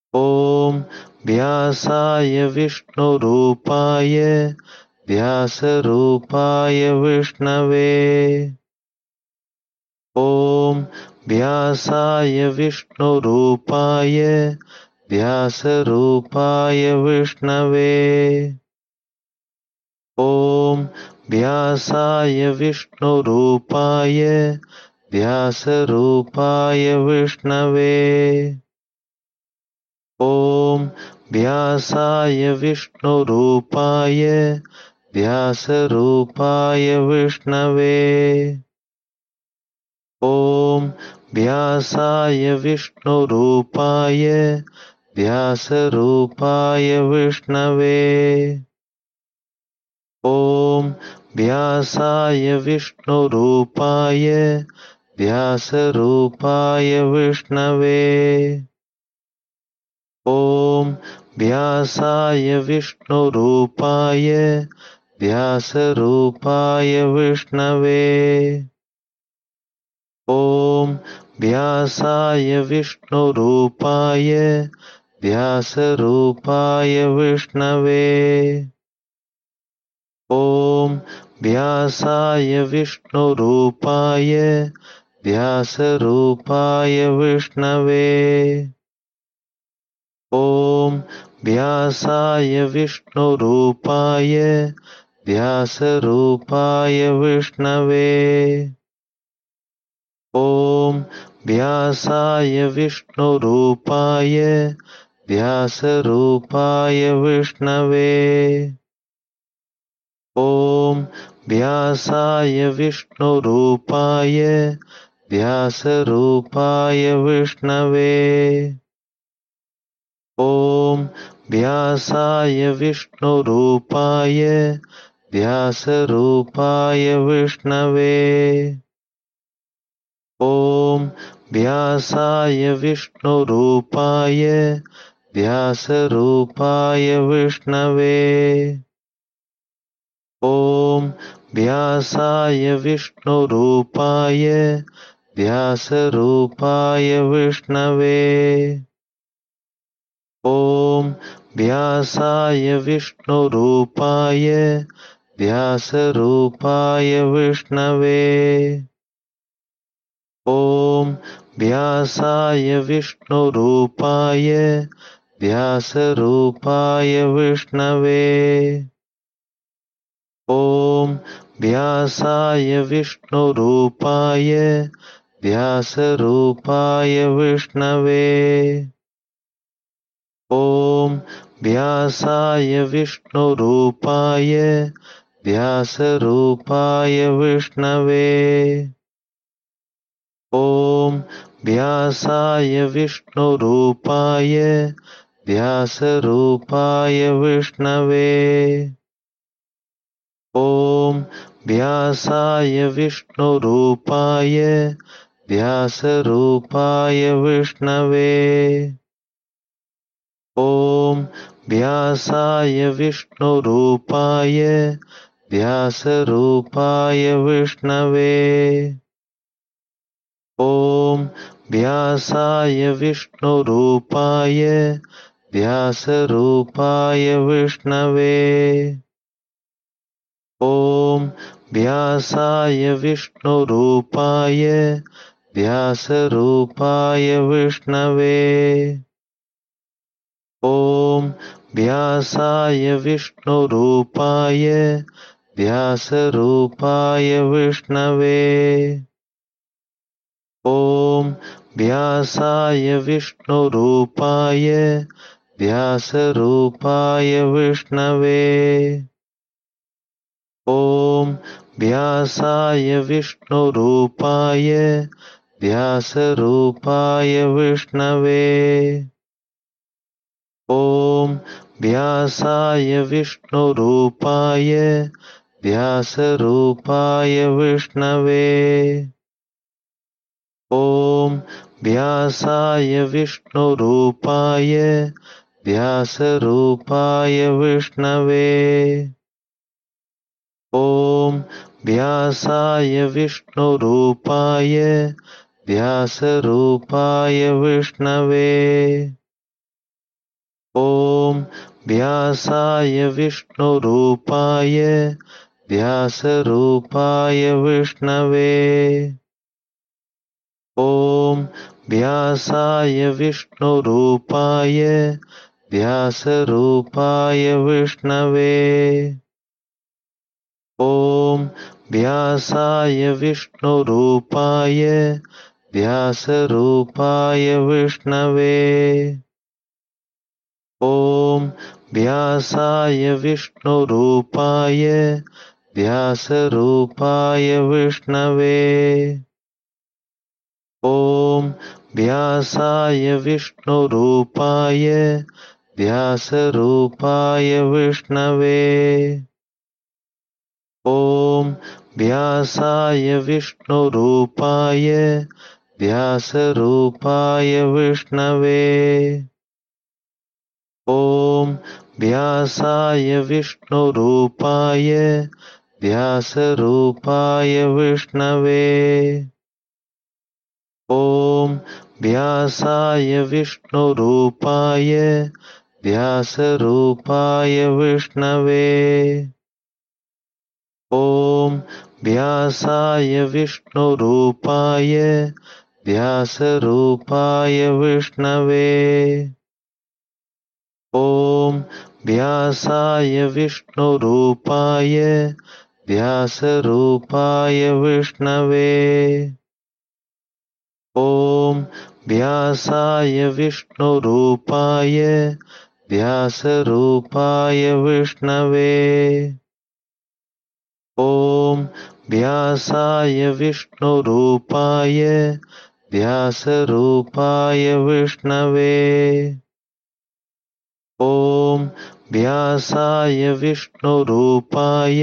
ॐ व्यासाय विष्णुरूपाय व्यासरूपाय विष्णवे। ॐ व्यासाय विष्णुरूपाय व्यासरूपाय विष्णवे। ॐ व्यासाय विष्णुरूपाय व्यासरूपाय विष्णवे। ॐ व्यासाय विष्णुरूपाय व्यासरूपाय विष्णवे। ॐ व्यासाय विष्णुरूपाय व्यासरूपाय विष्णवे। ॐ व्यासाय विष्णुरूपाय व्यासरूपाय विष्णवे। ॐ व्यासाय विष्णुरूपाय व्यासरूपाय विष्णवे। ॐ व्यासाय विष्णुरूपाय व्यासरूपाय विष्णवे। ॐ व्यासाय विष्णुरूपाय व्यासरूपाय विष्णवे। ॐ व्यासाय विष्णुरूपाय व्यासरूपाय विष्णवे। ॐ व्यासाय विष्णुरूपाय व्यासरूपाय विष्णवे। ॐ व्यासाय विष्णुरूपाय व्यासरूपाय विष्णवे। ॐ व्यासाय विष्णुरूपाय व्यासरूपाय विष्णवे। ॐ व्यासाय विष्णुरूपाय व्यासरूपाय विष्णवे। ॐ व्यासाय विष्णुरूपाय व्यासरूपाय विष्णवे। ॐ व्यासाय विष्णुरूपाय व्यासरूपाय विष्णवे। ॐ व्यासाय विष्णुरूपाय व्यासरूपाय विष्णवे। ॐ व्यासाय विष्णुरूपाय व्यासरूपाय विष्णवे। ॐ व्यासाय विष्णुरूपाय व्यासरूपाय विष्णवे। ॐ व्यासाय विष्णुरूपाय व्यासरूपाय विष्णवे। ॐ व्यासाय विष्णुरूपाय व्यासरूपाय विष्णवे। ॐ व्यासाय विष्णुरूपाय व्यासरूपाय विष्णवे। ॐ व्यासाय विष्णुरूपाय व्यासरूपाय विष्णवे। ॐ व्यासाय विष्णुरूपाय व्यासरूपाय विष्णवे। ॐ व्यासाय विष्णुरूपाय व्यासरूपाय विष्णवे। ॐ व्यासाय विष्णुरूपाय व्यासरूपाय विष्णवे। ॐ व्यासाय विष्णुरूपाय व्यासरूपाय विष्णवे। ॐ व्यासाय विष्णुरूपाय व्यासरूपाय विष्णवे। ॐ व्यासाय विष्णुरूपाय व्यासरूपाय विष्णवे। ॐ व्यासाय विष्णुरूपाय व्यासरूपाय विष्णवे। ॐ व्यासाय विष्णुरूपाय व्यासरूपाय विष्णवे। ॐ व्यासाय विष्णुरूपाय व्यासरूपाय विष्णवे। ॐ व्यासाय विष्णुरूपाय व्यासरूपाय विष्णवे। ॐ व्यासाय विष्णुरूपाय व्यासरूपाय विष्णवे। ॐ व्यासाय विष्णुरूपाय व्यासरूपाय विष्णवे। ॐ व्यासाय विष्णुरूपाय व्यासरूपाय विष्णवे। ॐ व्यासाय विष्णुरूपाय व्यासरूपाय विष्णवे। ॐ व्यासाय विष्णुरूपाय व्यासरूपाय विष्णवे। ॐ व्यासाय विष्णुरूपाय व्यासरूपाय विष्णवे। ॐ व्यासाय विष्णुरूपाय व्यासरूपाय विष्णवे। ॐ व्यासाय विष्णुरूपाय व्यासरूपाय विष्णवे। ॐ व्यासाय विष्णुरूपाय व्यासरूपाय विष्णवे। ॐ व्यासाय विष्णुरूपाय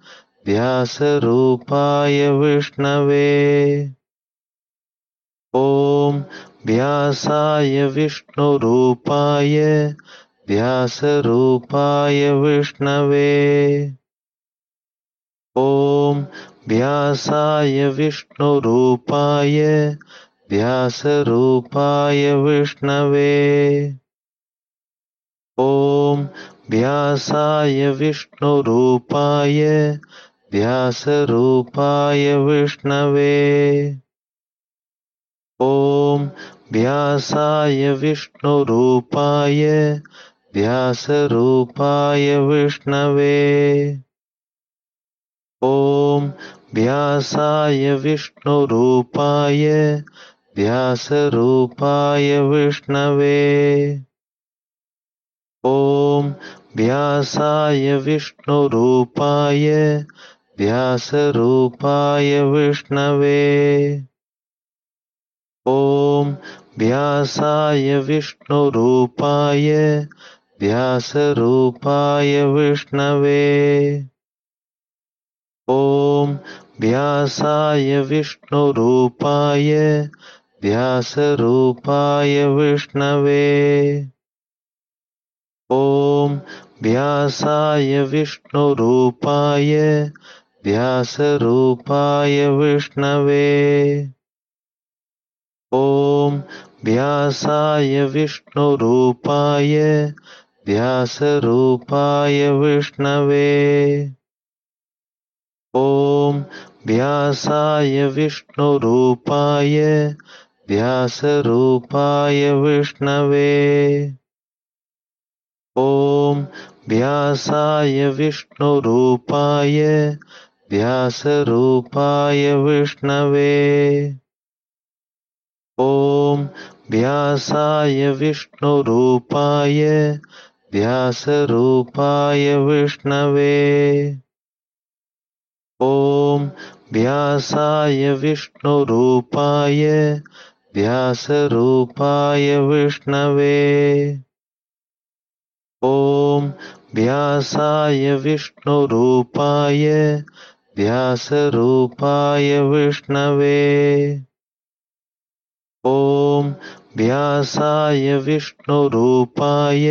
व्यासरूपाय विष्णवे। ॐ व्यासाय विष्णुरूपाय व्यासरूपाय विष्णवे। ॐ व्यासाय विष्णुरूपाय व्यासरूपाय विष्णवे। ॐ व्यासाय विष्णुरूपाय व्यासरूपाय विष्णवे। ॐ व्यासाय विष्णुरूपाय व्यासरूपाय विष्णवे। ॐ व्यासाय विष्णुरूपाय व्यासरूपाय विष्णवे। ॐ व्यासाय विष्णुरूपाय व्यासरूपाय विष्णवे। ॐ व्यासाय विष्णुरूपाय व्यासरूपाय विष्णवे। ॐ व्यासाय विष्णुरूपाय व्यासरूपाय विष्णवे। ॐ व्यासाय विष्णुरूपाय व्यासरूपाय विष्णवे। ॐ व्यासाय विष्णुरूपाय व्यासरूपाय विष्णवे। ॐ व्यासाय विष्णुरूपाय व्यासरूपाय विष्णवे। ॐ व्यासाय विष्णुरूपाय व्यासरूपाय विष्णवे। ॐ व्यासाय विष्णुरूपाय व्यासरूपाय विष्णवे। ॐ व्यासाय विष्णुरूपाय व्यासरूपाय विष्णवे। ॐ व्यासाय विष्णुरूपाय व्यासरूपाय विष्णवे। ॐ व्यासाय विष्णुरूपाय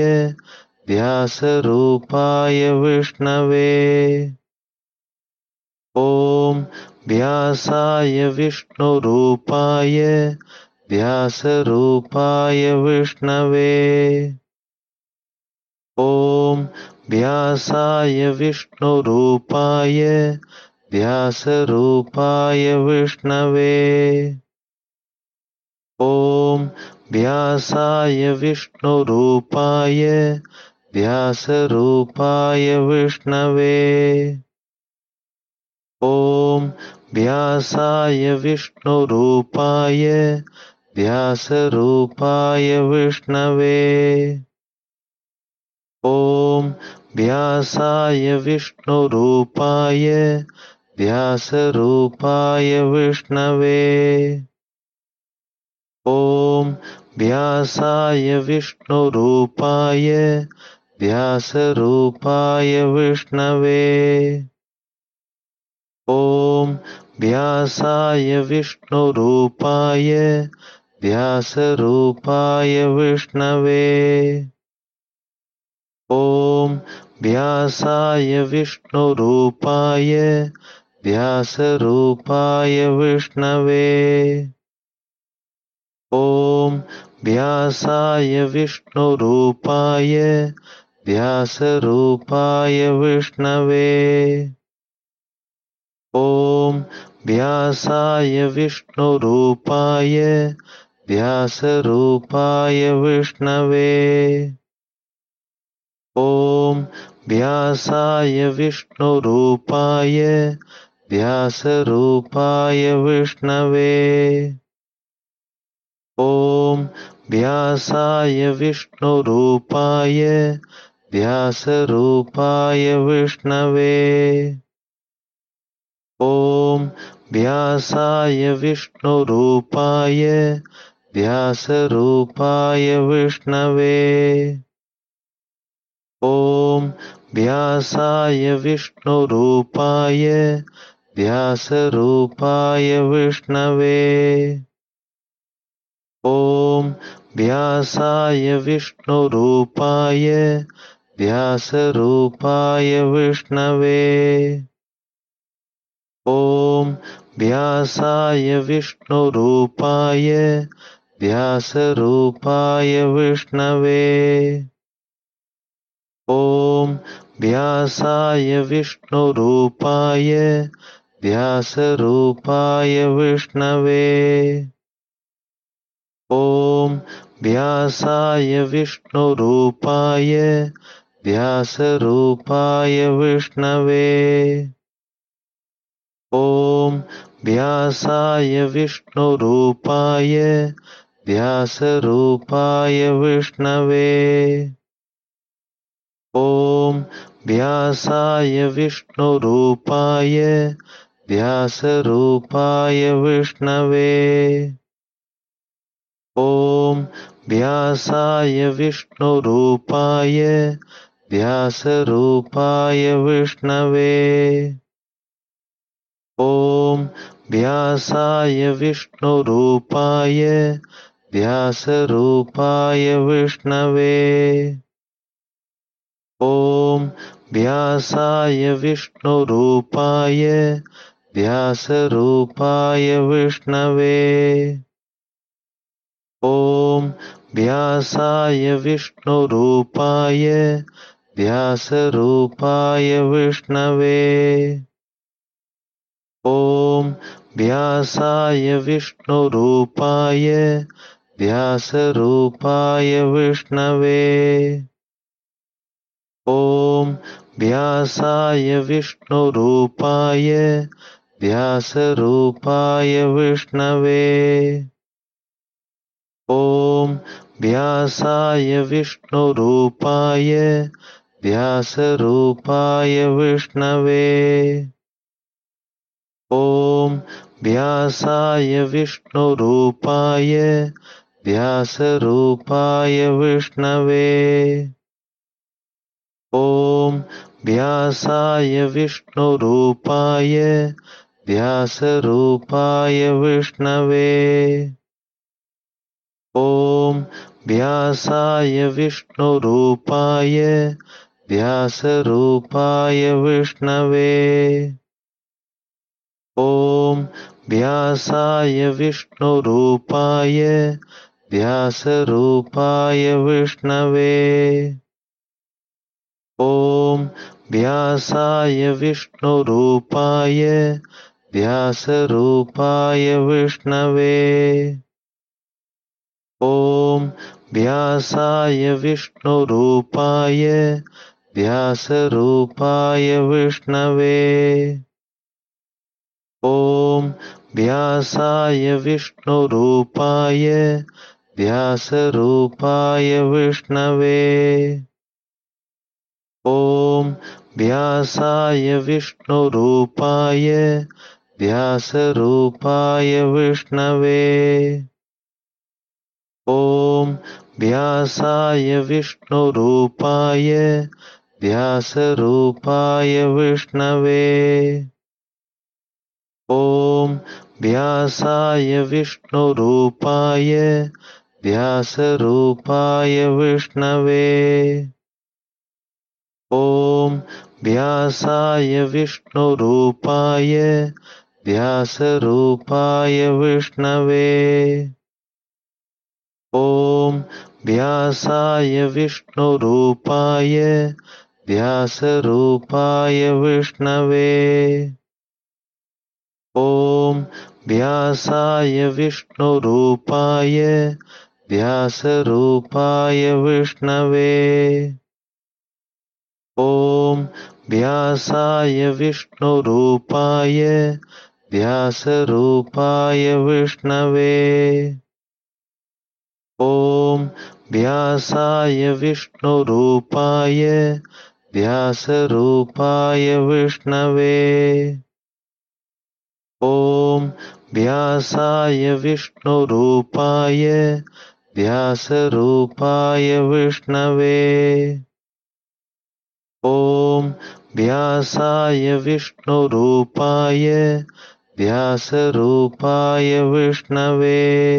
व्यासरूपाय विष्णवे। ॐ व्यासाय विष्णुरूपाय व्यासरूपाय विष्णवे। व्यासाय विष्णुरूपाय व्यासरूपाय विष्णवे। ॐ व्यासाय विष्णुरूपाय व्यासरूपाय विष्णवे। ॐ व्यासाय विष्णुरूपाय व्यासरूपाय विष्णवे। ॐ व्यासाय विष्णुरूपाय व्यासरूपाय विष्णवे। ॐ व्यासाय विष्णुरूपाय व्यासरूपाय विष्णवे। ॐ व्यासाय विष्णुरूपाय व्यासरूपाय विष्णवे। ॐ व्यासाय विष्णुरूपाय व्यासरूपाय विष्णवे। ॐ व्यासाय विष्णुरूपाय व्यासरूपाय विष्णवे। ॐ व्यासाय विष्णुरूपाय व्यासरूपाय विष्णवे। ॐ व्यासाय विष्णुरूपाय व्यासरूपाय विष्णवे। ॐ व्यासाय विष्णुरूपाय व्यासरूपाय विष्णवे। ॐ व्यासाय विष्णुरूपाय व्यासरूपाय विष्णवे। ॐ व्यासाय विष्णुरूपाय व्यासरूपाय विष्णवे। ॐ व्यासाय विष्णुरूपाय व्यासरूपाय विष्णवे। ॐ व्यासाय विष्णुरूपाय व्यासरूपाय विष्णवे। ॐ व्यासाय विष्णुरूपाय व्यासरूपाय विष्णवे। ॐ व्यासाय विष्णुरूपाय व्यासरूपाय विष्णवे। ॐ व्यासाय विष्णुरूपाय व्यासरूपाय विष्णवे। ॐ व्यासाय विष्णुरूपाय व्यासरूपाय विष्णवे। ॐ व्यासाय विष्णुरूपाय व्यासरूपाय विष्णवे। ॐ व्यासाय विष्णुरूपाय व्यासरूपाय विष्णवे। ॐ व्यासाय विष्णुरूपाय व्यासरूपाय विष्णवे। ॐ व्यासाय विष्णुरूपाय व्यासरूपाय विष्णवे। ॐ व्यासाय विष्णुरूपाय व्यासरूपाय विष्णवे। ॐ व्यासाय विष्णुरूपाय व्यासरूपाय विष्णवे। ॐ व्यासाय विष्णुरूपाय व्यासरूपाय विष्णवे। ॐ व्यासाय विष्णुरूपाय व्यासरूपाय विष्णवे। ॐ व्यासाय विष्णुरूपाय व्यासरूपाय विष्णवे। ॐ व्यासाय विष्णुरूपाय व्यासरूपाय विष्णवे। ॐ व्यासाय विष्णुरूपाय व्यासरूपाय विष्णवे। ॐ व्यासाय विष्णुरूपाय व्यासरूपाय विष्णवे। ॐ व्यासाय विष्णुरूपाय व्यासरूपाय विष्णवे। ॐ व्यासाय विष्णुरूपाय व्यासरूपाय विष्णवे। ॐ व्यासाय विष्णुरूपाय व्यासरूपाय विष्णवे। ॐ व्यासाय विष्णुरूपाय व्यासरूपाय विष्णवे। ॐ व्यासाय विष्णुरूपाय व्यासरूपाय विष्णवे। ॐ व्यासाय विष्णुरूपाय व्यासरूपाय विष्णवे। ॐ व्यासाय विष्णुरूपाय व्यासरूपाय विष्णवे। ॐ व्यासाय विष्णुरूपाय व्यासरूपाय विष्णवे। ॐ व्यासाय विष्णुरूपाय व्यासरूपाय विष्णवे। ॐ व्यासाय विष्णुरूपाय व्यासरूपाय विष्णवे। ॐ व्यासाय विष्णुरूपाय व्यासरूपाय विष्णवे। ॐ व्यासाय विष्णुरूपाय व्यासरूपाय विष्णवे।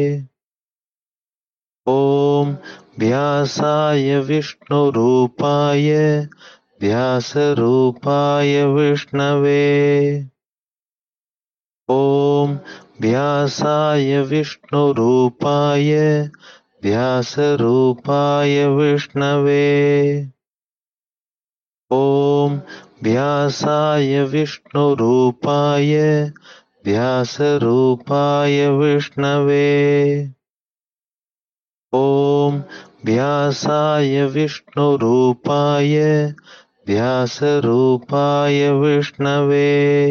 ॐ व्यासाय विष्णुरूपाय व्यासरूपाय विष्णवे। ॐ व्यासाय विष्णुरूपाय व्यासरूपाय विष्णवे। ॐ व्यासाय विष्णुरूपाय व्यासरूपाय विष्णवे। ॐ व्यासाय विष्णुरूपाय व्यासरूपाय विष्णवे। ॐ व्यासाय विष्णुरूपाय व्यासरूपाय विष्णवे। ॐ व्यासाय विष्णुरूपाय व्यासरूपाय विष्णवे। ॐ व्यासाय विष्णुरूपाय व्यासरूपाय विष्णवे। ॐ व्यासाय विष्णुरूपाय व्यासरूपाय विष्णवे।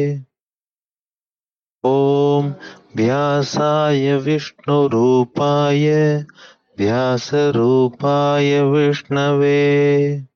ॐ व्यासाय विष्णुरूपाय व्यासरूपाय विष्णवे।